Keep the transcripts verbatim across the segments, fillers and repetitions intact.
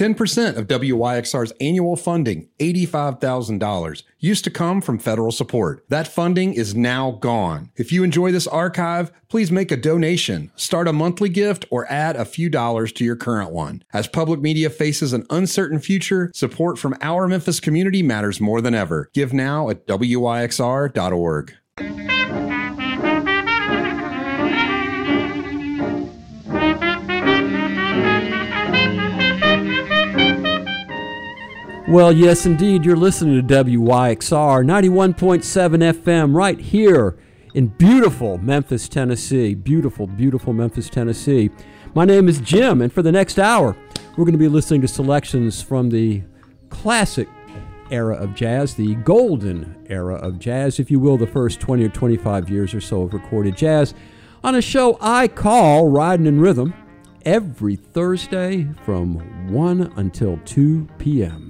ten percent of W Y X R's annual funding, eighty-five thousand dollars, used to come from federal support. That funding is now gone. If you enjoy this archive, please make a donation, start a monthly gift, or add a few dollars to your current one. As public media faces an uncertain future, support from our Memphis community matters more than ever. Give now at W Y X R dot org. Well, yes, indeed. You're listening to W Y X R ninety-one point seven F M right here in beautiful Memphis, Tennessee. Beautiful, beautiful Memphis, Tennessee. My name is Jim, and for the next hour, we're going to be listening to selections from the classic era of jazz, the golden era of jazz, if you will, the first twenty or twenty-five years or so of recorded jazz, on a show I call Riding in Rhythm, every Thursday from one until two p.m.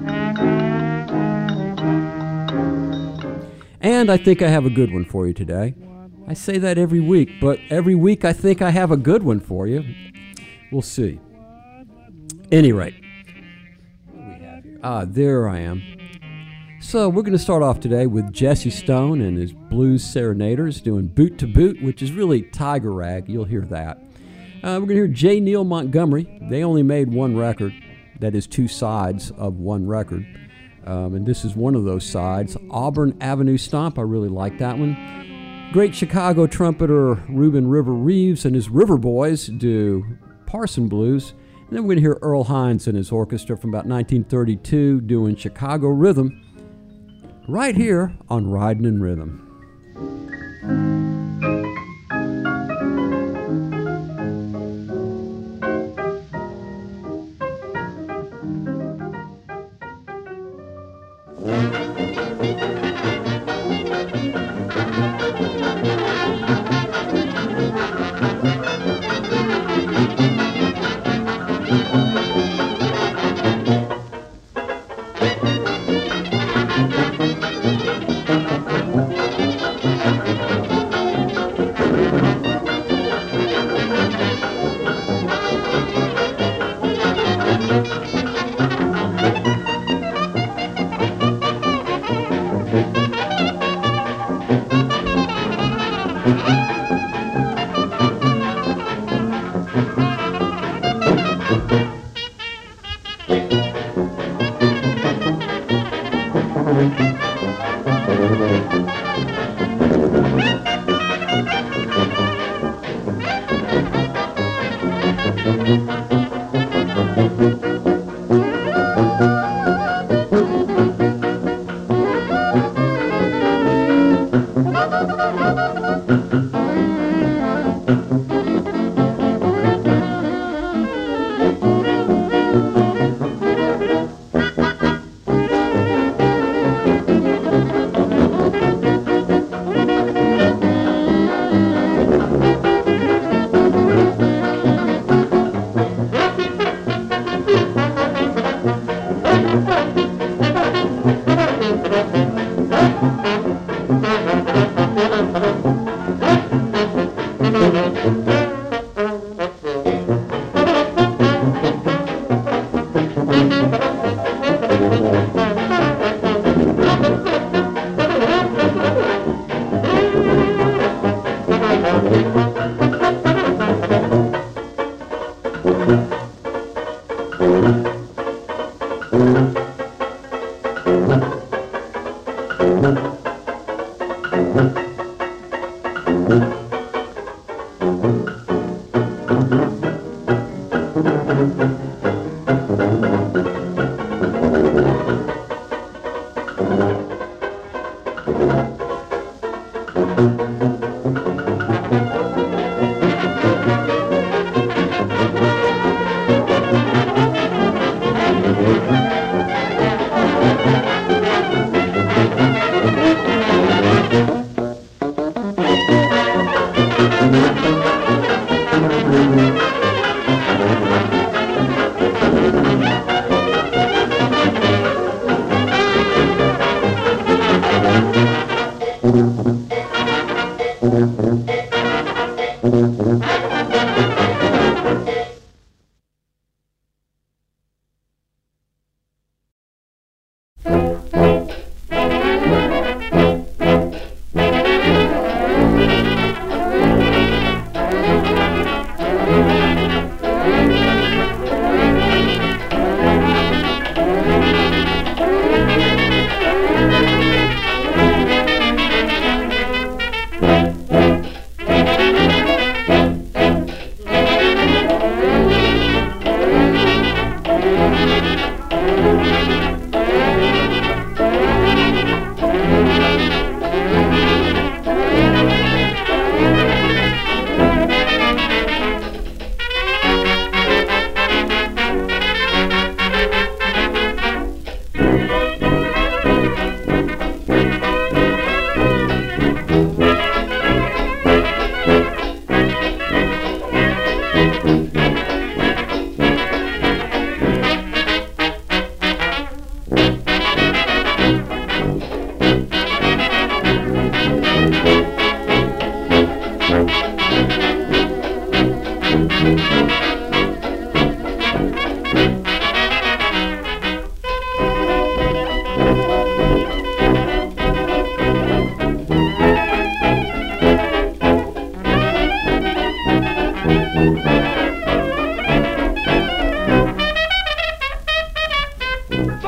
And I think I have a good one for you today. I say that every week, but every week I think I have a good one for you. We'll see. Any rate. What do we have here? Ah, there I am. So we're going to start off today with Jesse Stone and his Blues Serenaders doing Boot to Boot, which is really Tiger Rag. You'll hear that. Uh, we're going to hear J. Neil Montgomery. They only made one record. That is two sides of one record. Um, and this is one of those sides. Auburn Avenue Stomp. I really like that one. Great Chicago trumpeter Reuben River Reeves and his River Boys do Parson Blues. And then we're going to hear Earl Hines and his orchestra from about nineteen thirty-two doing Chicago Rhythm right here on Riding in Rhythm.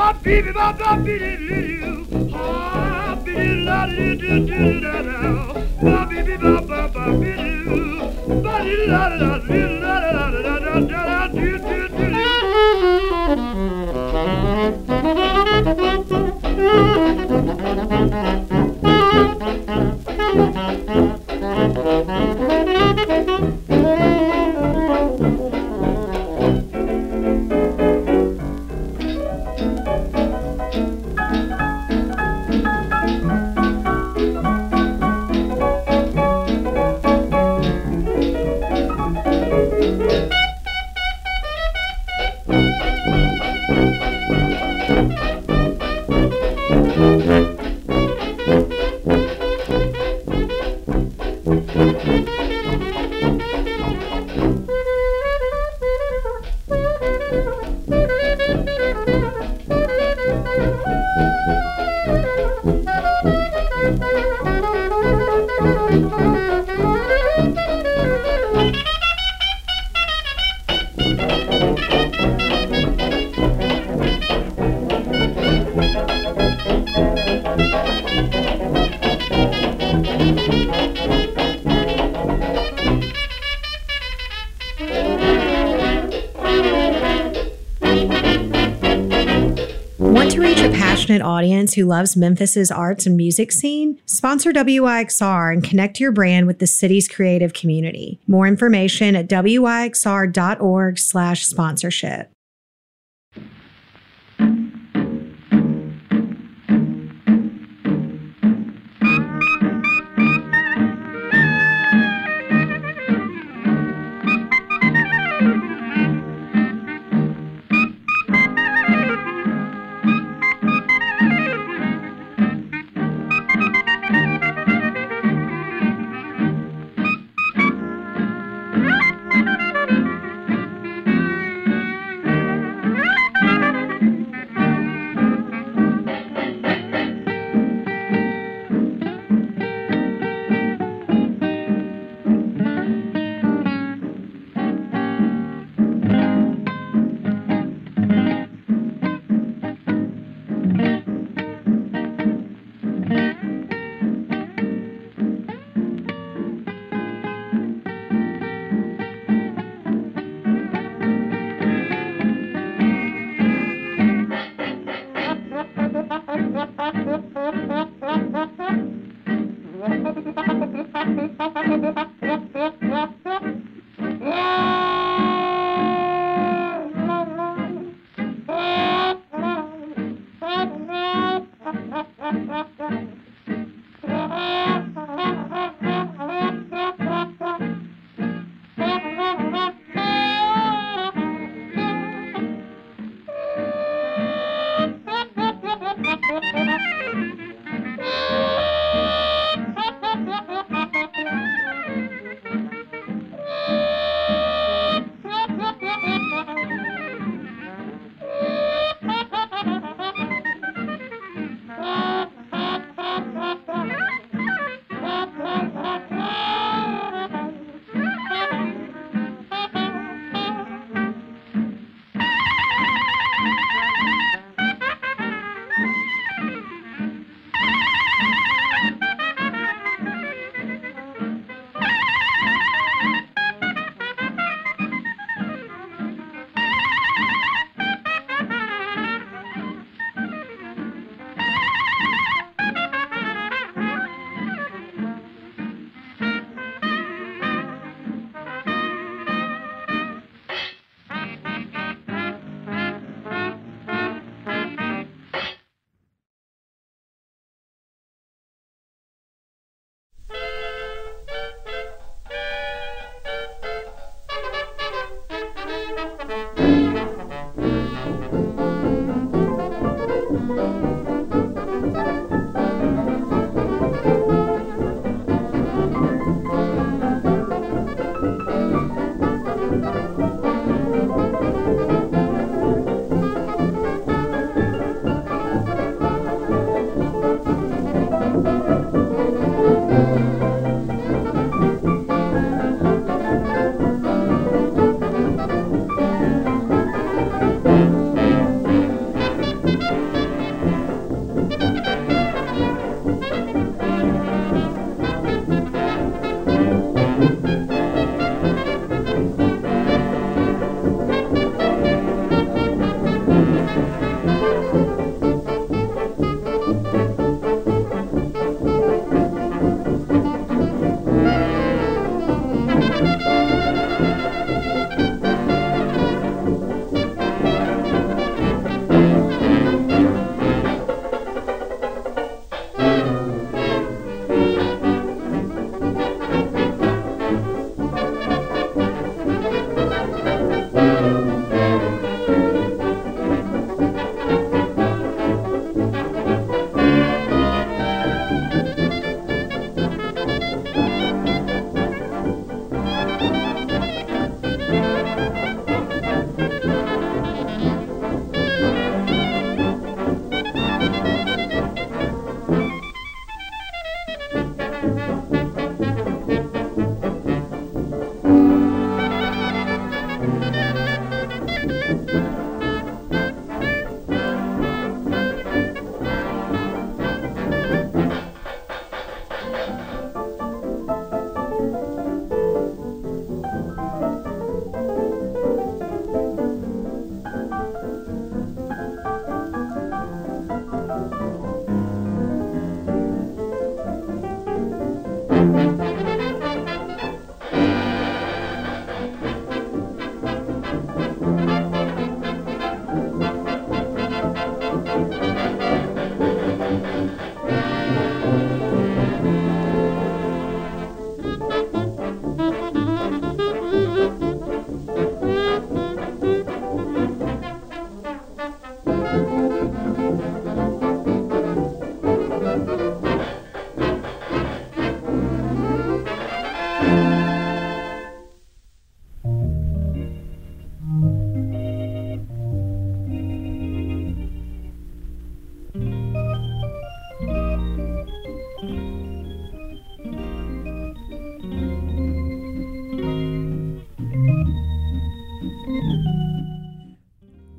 Want to reach a passionate audience who loves Memphis's arts and music scene? Sponsor W I X R and connect your brand with the city's creative community. More information at W I X R dot org slash sponsorship.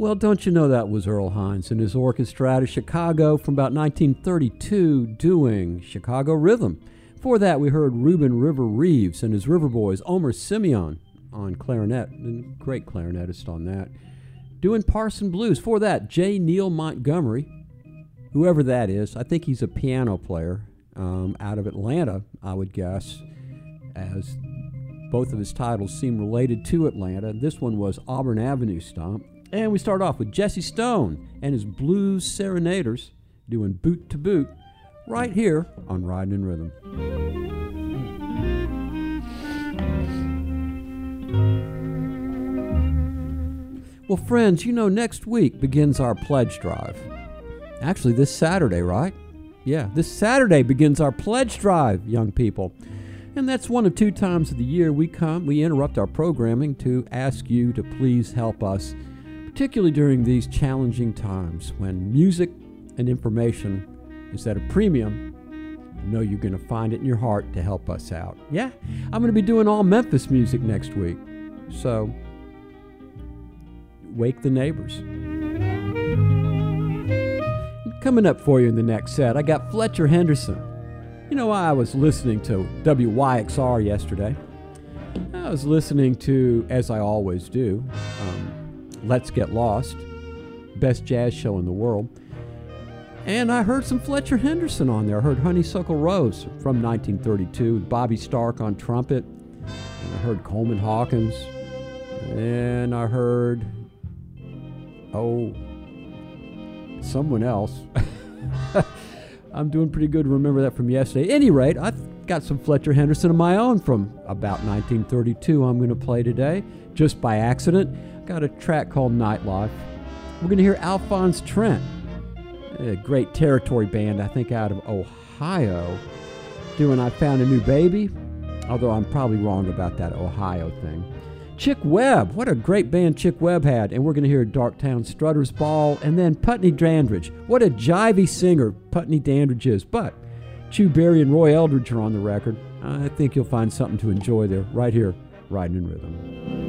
Well, don't you know that was Earl Hines and his orchestra out of Chicago from about nineteen thirty-two doing Chicago Rhythm. Before that, we heard Reuben River Reeves and his River Boys, Omer Simeon on clarinet, and great clarinetist on that, doing Parson Blues. Before that, J. Neil Montgomery, whoever that is. I think he's a piano player um, out of Atlanta, I would guess, as both of his titles seem related to Atlanta. This one was Auburn Avenue Stomp. And we start off with Jesse Stone and his Blues Serenaders doing Boot to Boot right here on Riding in Rhythm. Well, friends, you know, next week begins our pledge drive. Actually, this Saturday, right? Yeah, this Saturday begins our pledge drive, young people. And that's one of two times of the year we come, we interrupt our programming to ask you to please help us, particularly during these challenging times when music and information is at a premium. You know you're going to find it in your heart to help us out. Yeah, I'm going to be doing all Memphis music next week. So, wake the neighbors. Coming up for you in the next set, I got Fletcher Henderson. You know, I was listening to W Y X R yesterday. I was listening to, as I always do, um, Let's Get Lost, best jazz show in the world. And I heard some Fletcher Henderson on there. I heard Honeysuckle Rose from nineteen thirty-two, Bobby Stark on trumpet. And I heard Coleman Hawkins. And I heard, oh, someone else. I'm doing pretty good to remember that from yesterday. At any rate, I've got some Fletcher Henderson of my own from about nineteen thirty-two I'm going to play today, just by accident. Got a track called Nightlife. We're going to hear Alphonse Trent, a great territory band, I think, out of Ohio, doing I Found a New Baby, although I'm probably wrong about that Ohio thing. Chick Webb, what a great band Chick Webb had, and we're going to hear Darktown Strutters Ball, and then Putney Dandridge. What a jivey singer Putney Dandridge is, but Chu Berry and Roy Eldridge are on the record. I think you'll find something to enjoy there, right here, Riding in Rhythm.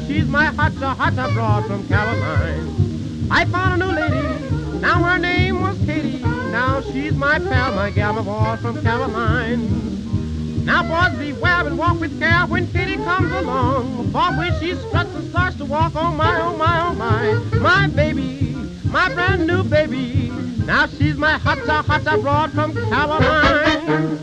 she's my hot-ta, hot-ta broad from Caroline. I found a new lady, now her name was Katie. Now she's my pal, my gal, my boy from Caroline. Now boys, beware and walk with care when Katie comes along. For when she struts and starts to walk, oh my, oh my, oh my, my baby, my brand new baby. Now she's my hot-ta, hot-ta broad from Caroline.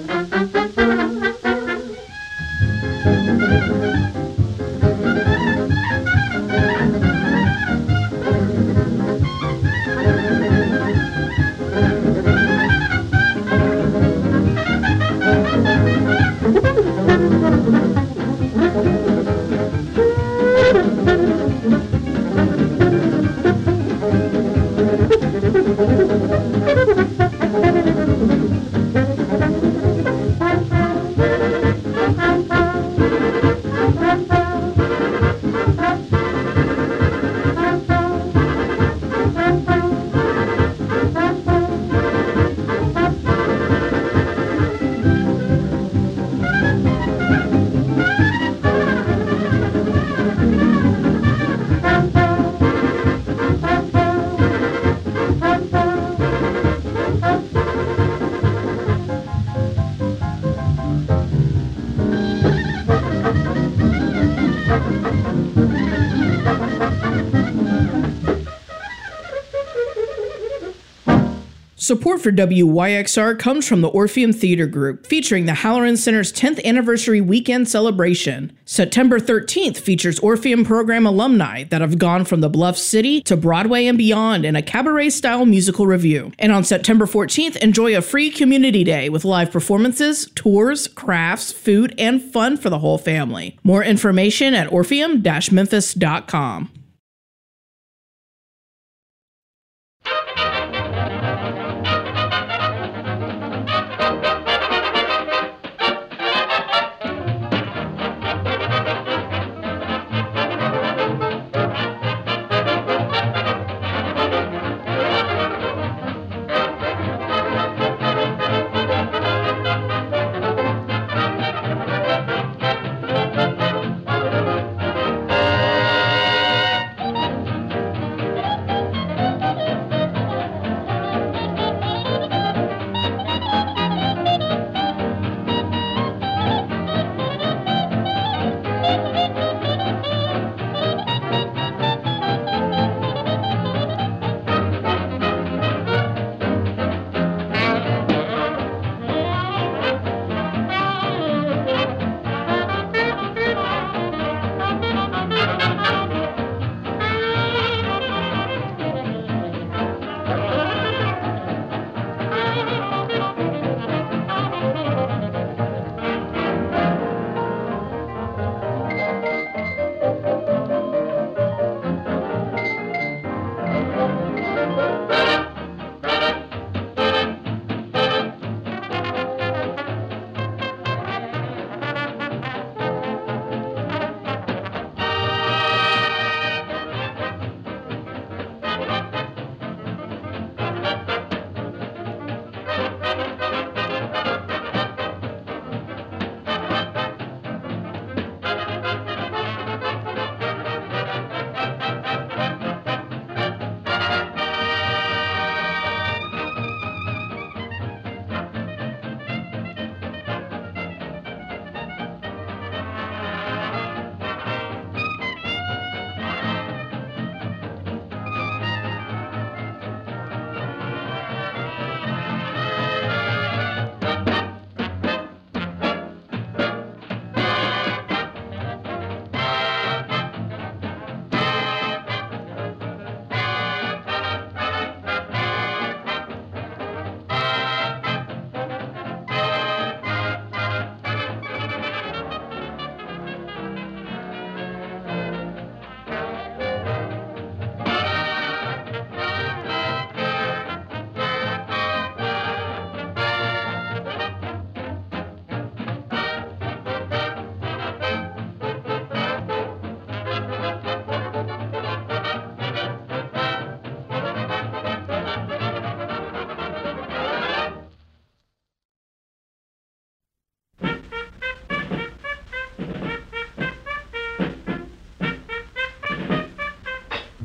Support for W Y X R comes from the Orpheum Theater Group, featuring the Halloran Center's tenth anniversary weekend celebration. September thirteenth features Orpheum program alumni that have gone from the Bluff City to Broadway and beyond in a cabaret-style musical review. And on September fourteenth, enjoy a free community day with live performances, tours, crafts, food, and fun for the whole family. More information at orpheum dash memphis dot com.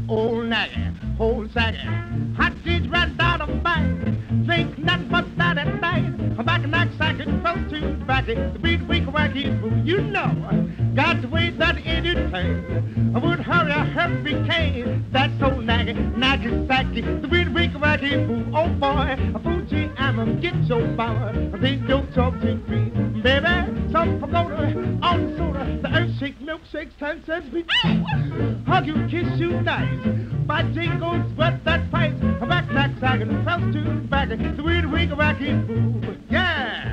old naggy, old saggy. Hot cheese right down the bite. Drink nothing but that at night. I'm back in that sack and fell to backy. The beat weak wacky fool, you know. Got to wait that anything. I would hurry, I hurry cane. That's old naggy, naggy sacky. The beat weak wacky fool, oh boy. A fool G, I'm a get your power. They don't talk to me. Baby, some pagoda on soda. The earth shake, milkshakes, ten cents. Be hug you, kiss you nice. My jingles, wet that price. A back, back, sack, and fell to back. The weird weak wacky fool. Yeah!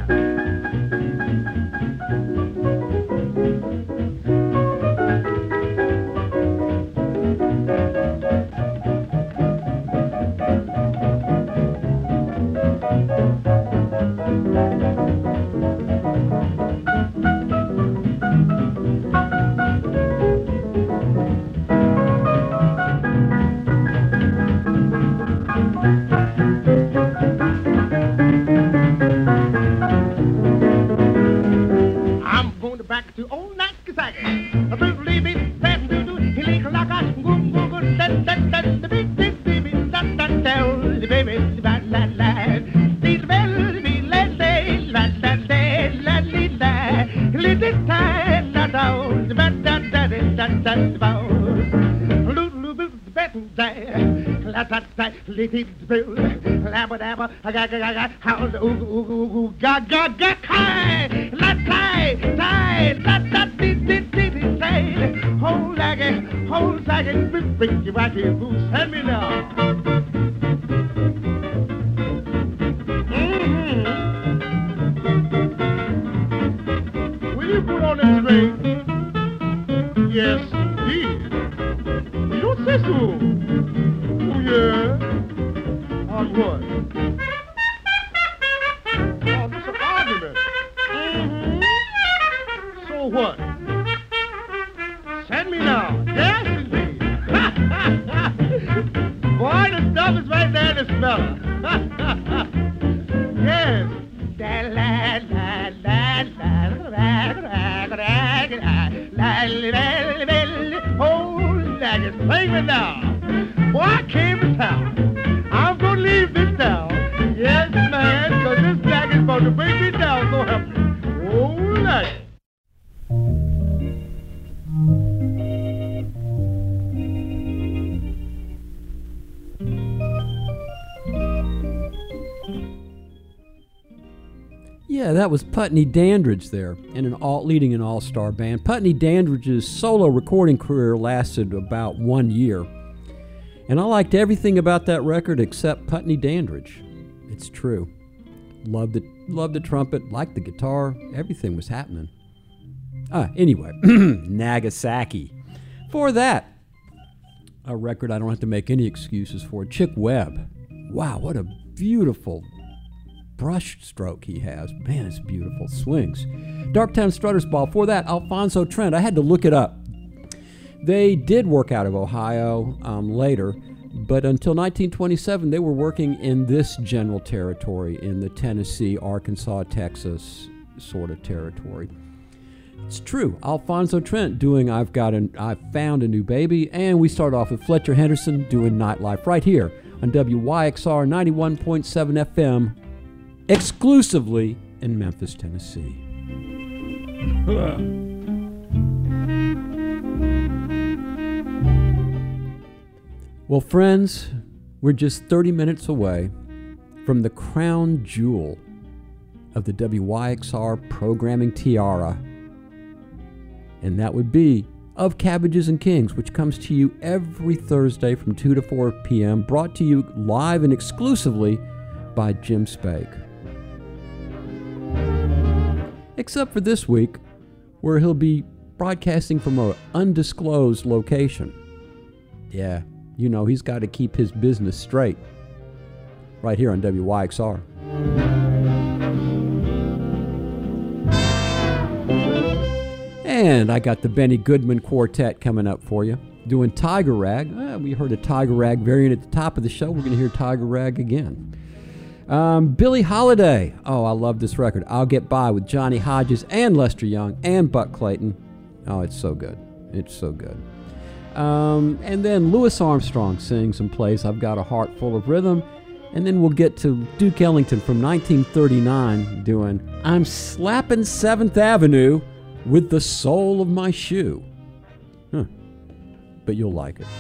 Back to old Nakasaki. I believe it, that do do. He leak like a boom boom boom. That that that the big big baby. That that tell the baby. La la la. These bells be la la la la la la la. Little time that out. That that that that that about. Little little bit that. La la la. Little bill. Labba dabba. I got got got. How the ooh ooh ooh ooh. Ga ga ga. Kai. La tie tie. La la dee dee dee dee tie. Hold like it. Hold like it. Bring you back here. Send me now. Mm-hmm. Will you put on this ring? Yes, indeed. You don't say so. Oh, yeah. On what? Oh, this is an argument. Mm-hmm. So what? Send me now. Yes, indeed. Boy, the stuff is right there in the smeller. Yes. La la la la la la la. Oh, like it. Sing me now. Boy, I came to town. I'm gonna leave this town. Yes, man, because this black is about to bring me down. So help me. Oh, like it. Yeah, that was Putney Dandridge there, and an all, leading an all-star band. Putney Dandridge's solo recording career lasted about one year, and I liked everything about that record except Putney Dandridge. It's true. Loved the, loved the trumpet, liked the guitar, everything was happening. Ah, anyway, Nagasaki. For that, a record I don't have to make any excuses for, Chick Webb. Wow, what a beautiful brush stroke he has. Man, it's beautiful. Swings. Darktown Strutters Ball. For that, Alfonso Trent. I had to look it up. They did work out of Ohio um, later, but until nineteen twenty-seven, they were working in this general territory, in the Tennessee, Arkansas, Texas sort of territory. It's true. Alfonso Trent doing I've Got an I've Found a New Baby, and we start off with Fletcher Henderson doing Nightlife right here on W Y X R ninety-one point seven F M. Exclusively in Memphis, Tennessee. Well, friends, we're just thirty minutes away from the crown jewel of the W Y X R programming tiara, and that would be Of Cabbages and Kings, which comes to you every Thursday from two to four p.m., brought to you live and exclusively by Jim Spake. Except for this week, where he'll be broadcasting from an undisclosed location. Yeah, you know, he's got to keep his business straight. Right here on W Y X R. And I got the Benny Goodman Quartet coming up for you, doing Tiger Rag. Uh, we heard a Tiger Rag variant at the top of the show. We're going to hear Tiger Rag again. Um, Billie Holiday. Oh, I love this record. I'll Get By with Johnny Hodges and Lester Young and Buck Clayton. Oh, it's so good. It's so good. Um, and then Louis Armstrong sings and plays I've Got a Heart Full of Rhythm. And then we'll get to Duke Ellington from nineteen thirty-nine doing I'm Slapping seventh Avenue with the Sole of My Shoe. Huh. But you'll like it.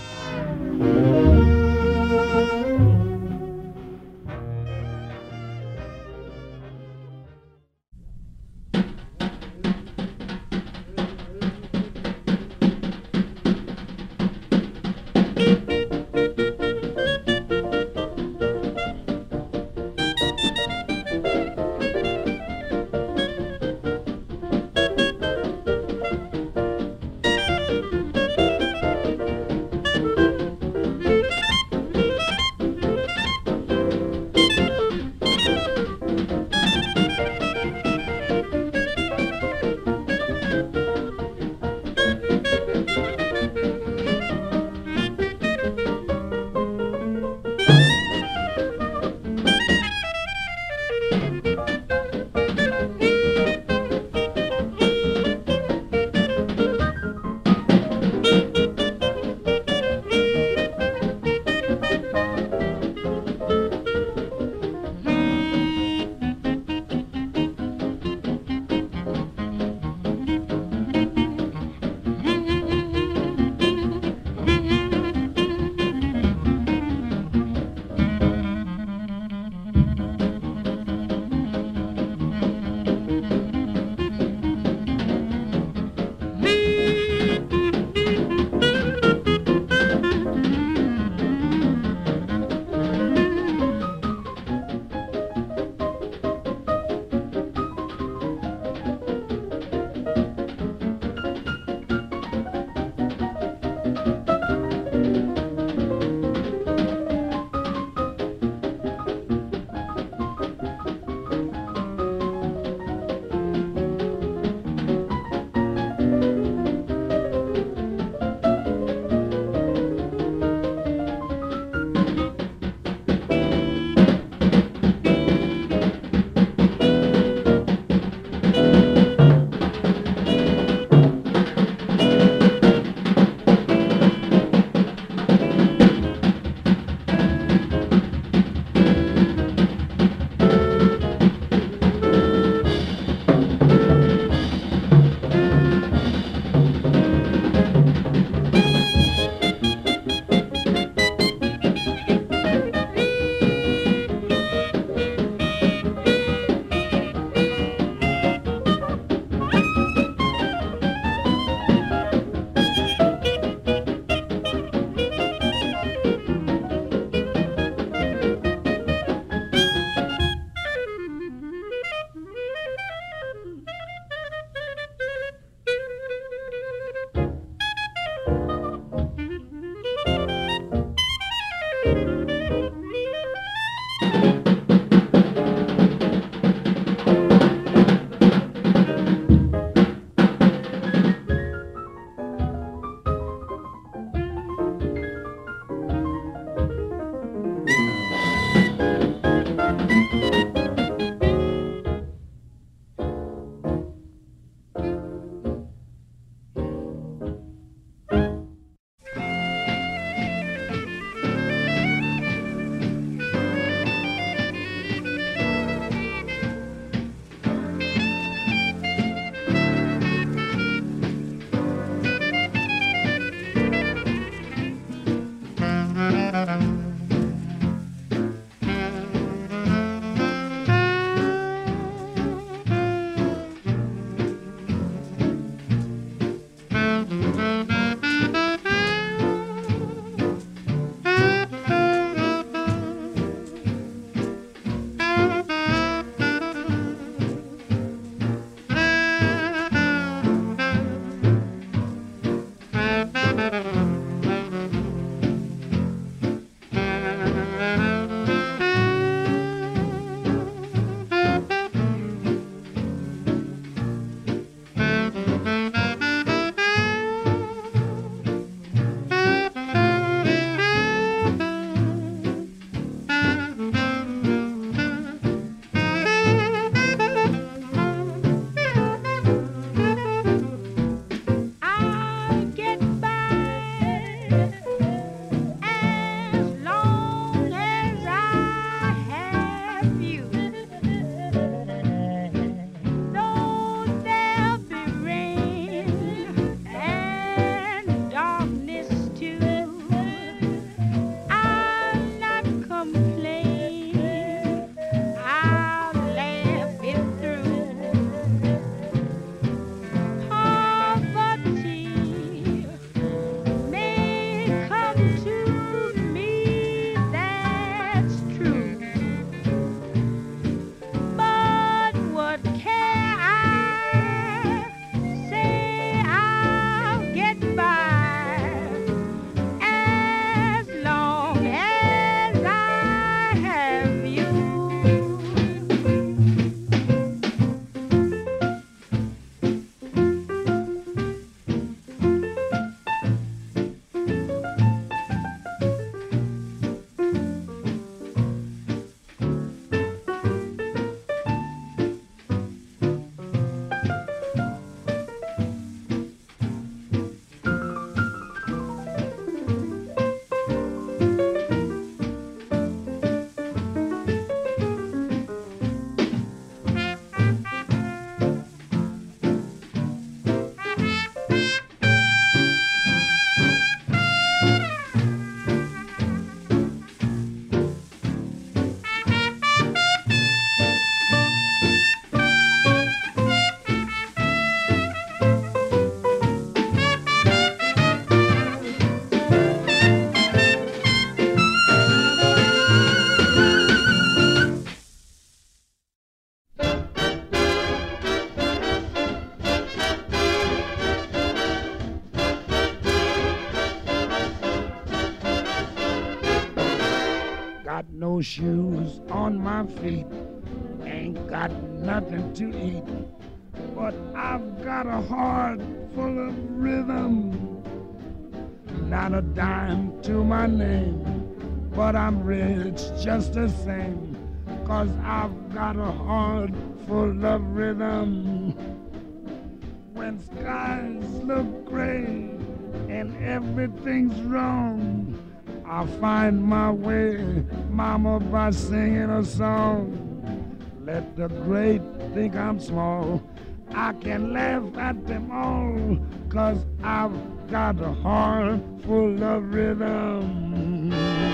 no shoes on my feet, ain't got nothing to eat, but I've got a heart full of rhythm. Not a dime to my name, but I'm rich just the same, 'cause I've got a heart full of rhythm. When skies look gray and everything's wrong, I'll find my way, mama, by singing a song. Let the great think I'm small, I can laugh at them all, 'cause I've got a heart full of rhythm.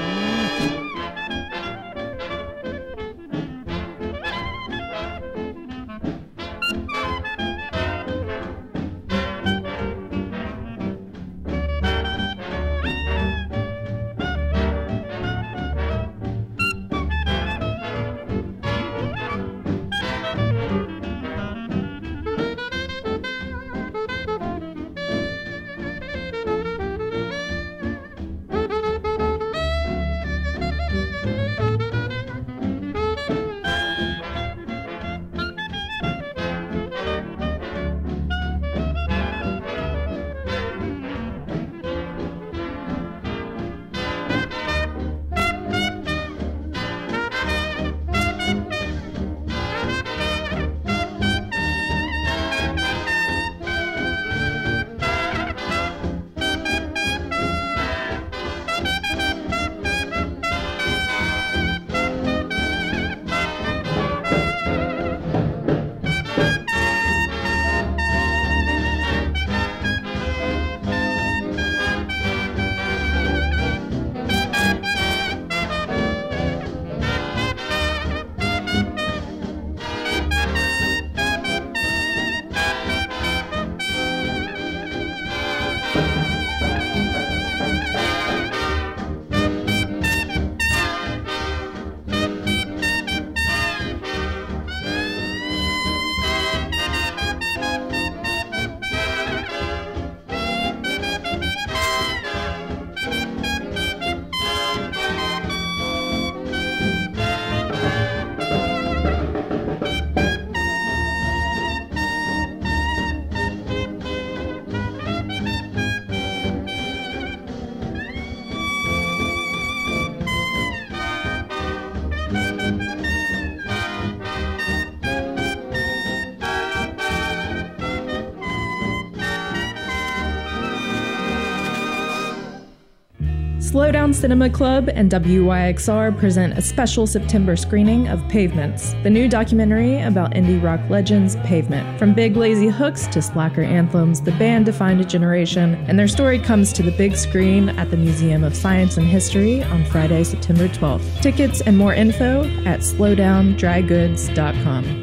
Slowdown Cinema Club and W Y X R present a special September screening of Pavements, the new documentary about indie rock legends Pavement. From big lazy hooks to slacker anthems, the band defined a generation, and their story comes to the big screen at the Museum of Science and History on Friday, September twelfth. Tickets and more info at slowdown dry goods dot com.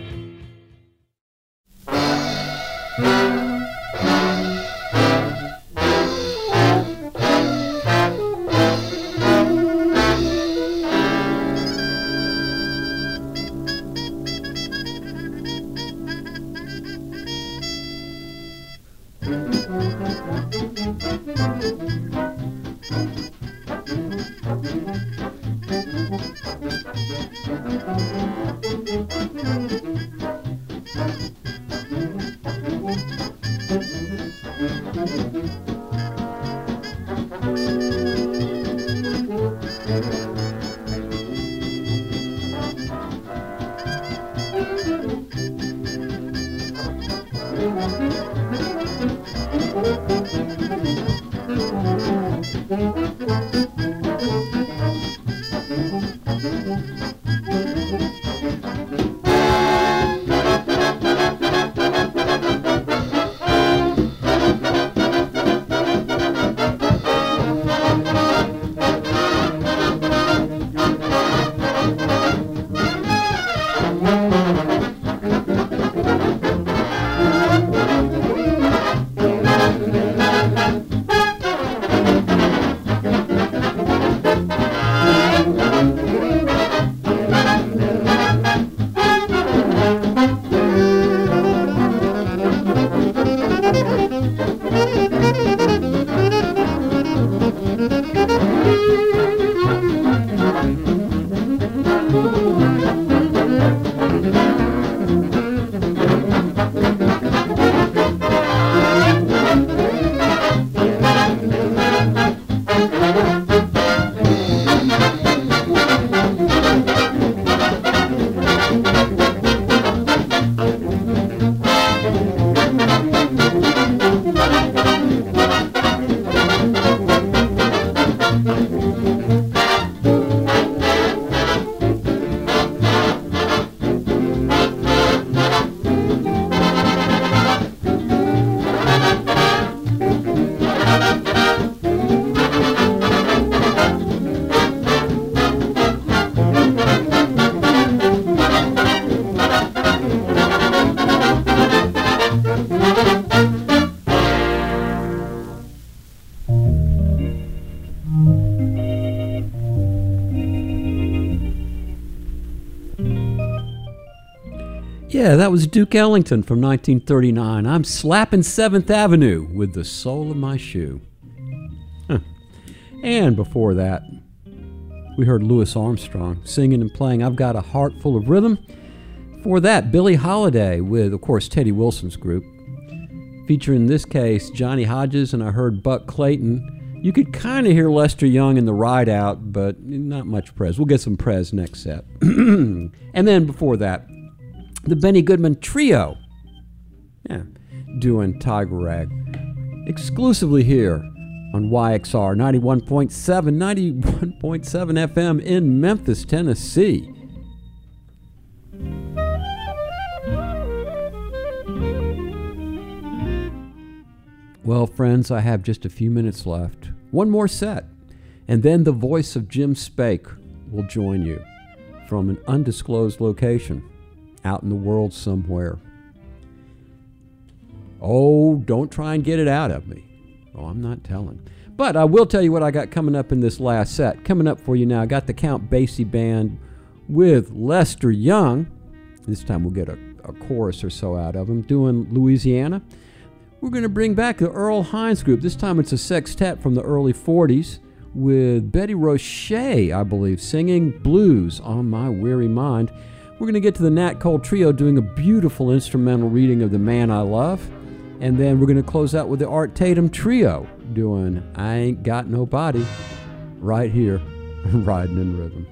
Thank you. Yeah, that was Duke Ellington from nineteen thirty-nine. I'm slapping seventh Avenue with the sole of my shoe. Huh. And before that, we heard Louis Armstrong singing and playing I've Got a Heart Full of Rhythm. For that, Billie Holiday with, of course, Teddy Wilson's group. Featuring in this case, Johnny Hodges, and I heard Buck Clayton. You could kind of hear Lester Young in the Ride Out, but not much Prez. We'll get some Prez next set. And then before that, the Benny Goodman Trio. Yeah, doing Tiger Rag. Exclusively here on Y X R ninety-one point seven, ninety-one point seven F M in Memphis, Tennessee. Well, friends, I have just a few minutes left. One more set, and then the voice of Jim Spake will join you from an undisclosed location out in the world somewhere. Oh, don't try and get it out of me. Oh, I'm not telling. But I will tell you what I got coming up in this last set. Coming up for you now, I got the Count Basie Band with Lester Young. This time we'll get a, a chorus or so out of him, doing Louisiana. We're going to bring back the Earl Hines Group. This time it's a sextet from the early forties with Betty Roche, I believe, singing Blues on My Weary Mind. We're going to get to the Nat Cole Trio doing a beautiful instrumental reading of The Man I Love. And then we're going to close out with the Art Tatum Trio doing I Ain't Got Nobody right here, Riding in Rhythm.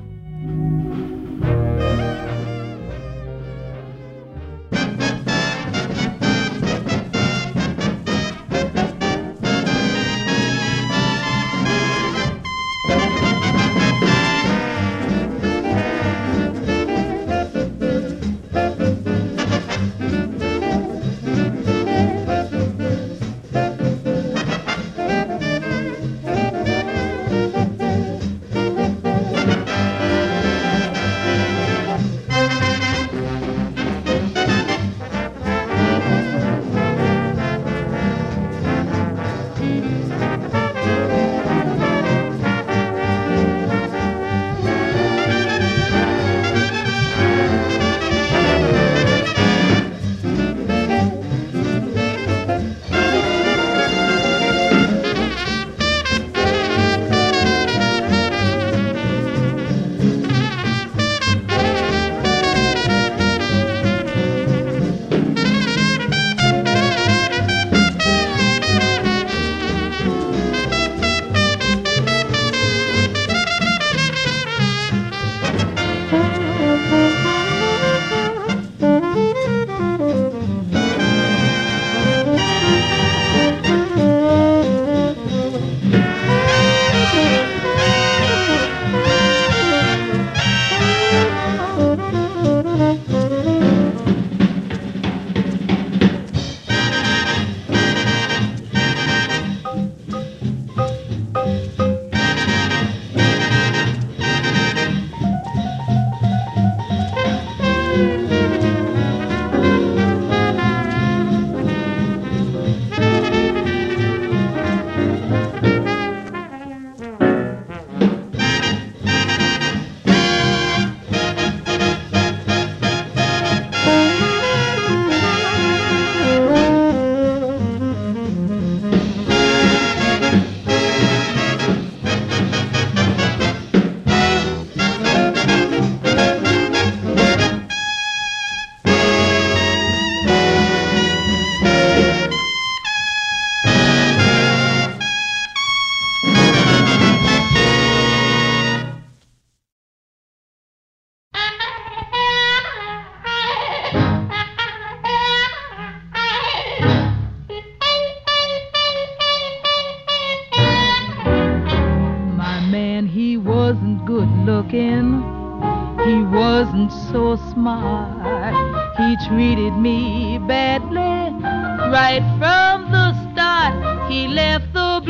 Treated me badly right from the start. He left the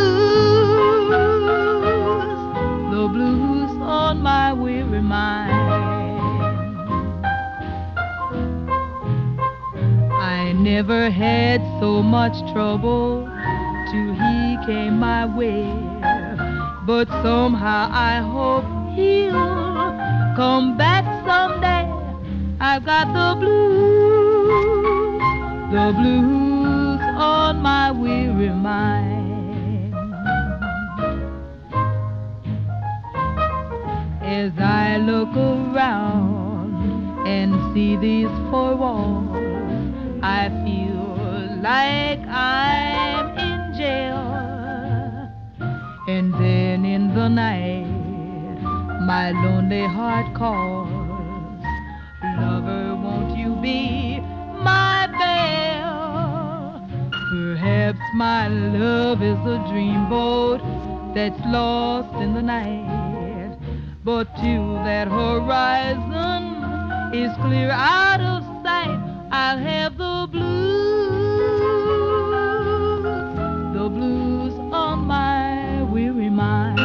blues, the blues on my weary mind. I never had so much trouble till he came my way, but somehow I hope he'll come back someday. I've got the blues, the blues on my weary mind. As I look around and see these four walls, I feel like I'm in jail. And then in the night, my lonely heart calls, lover, won't you be my bail? Perhaps my love is a dreamboat that's lost in the night, but till that horizon is clear out of sight, I'll have the blues, the blues on my weary mind.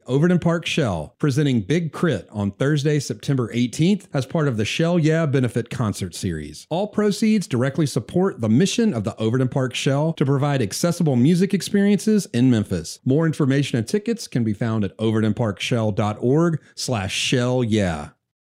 Overton Park Shell, presenting Big Crit on Thursday, September eighteenth as part of the Shell Yeah Benefit Concert Series. All proceeds directly support the mission of the Overton Park Shell to provide accessible music experiences in Memphis. More information and tickets can be found at overton park shell dot org slash shell yeah.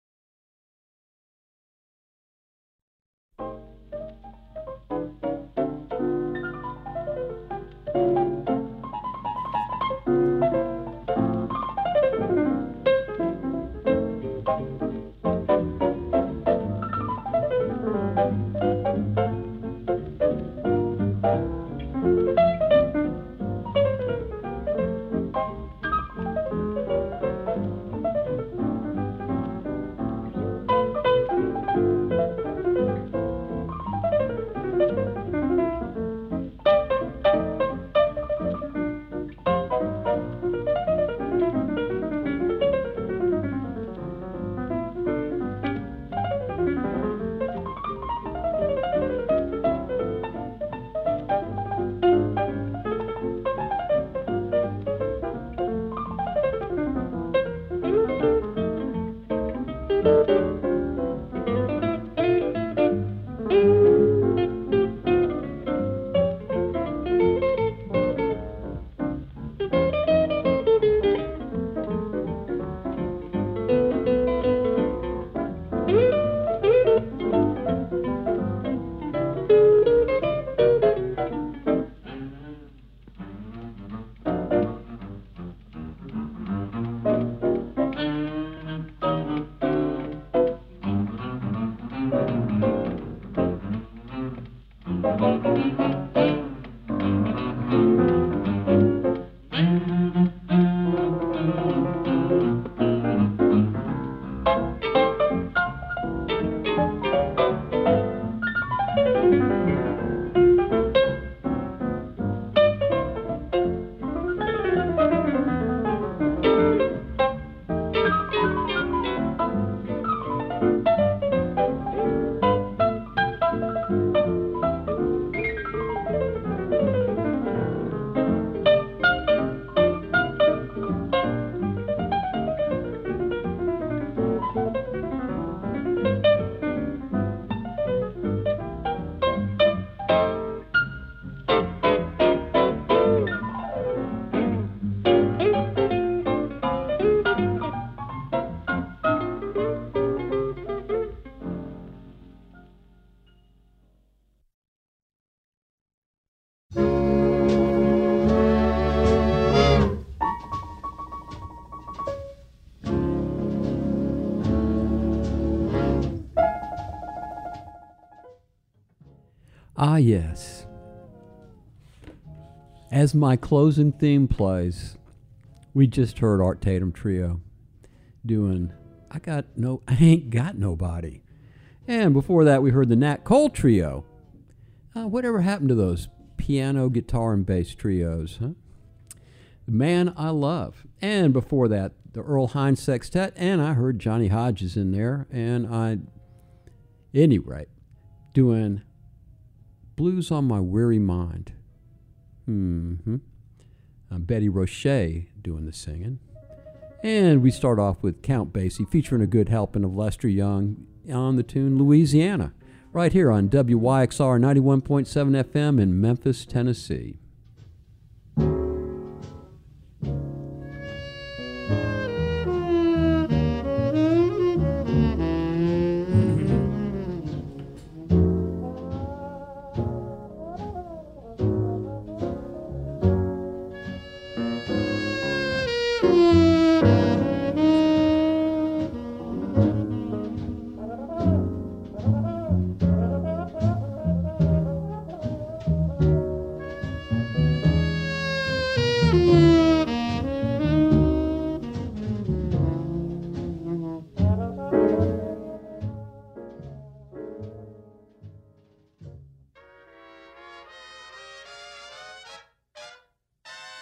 Ah, yes. As my closing theme plays, we just heard Art Tatum Trio doing I Got No, I Ain't Got Nobody. And before that, we heard the Nat Cole Trio. Uh, whatever happened to those piano, guitar, and bass trios, huh? The Man I Love. And before that, the Earl Hines Sextet, and I heard Johnny Hodges in there, and I, any rate, doing Blues on My Weary Mind. Mm-hmm. Uh, Betty Roche doing the singing. And we start off with Count Basie featuring a good helping of Lester Young on the tune Louisiana, right here on W Y X R ninety-one point seven F M in Memphis, Tennessee. Thank you.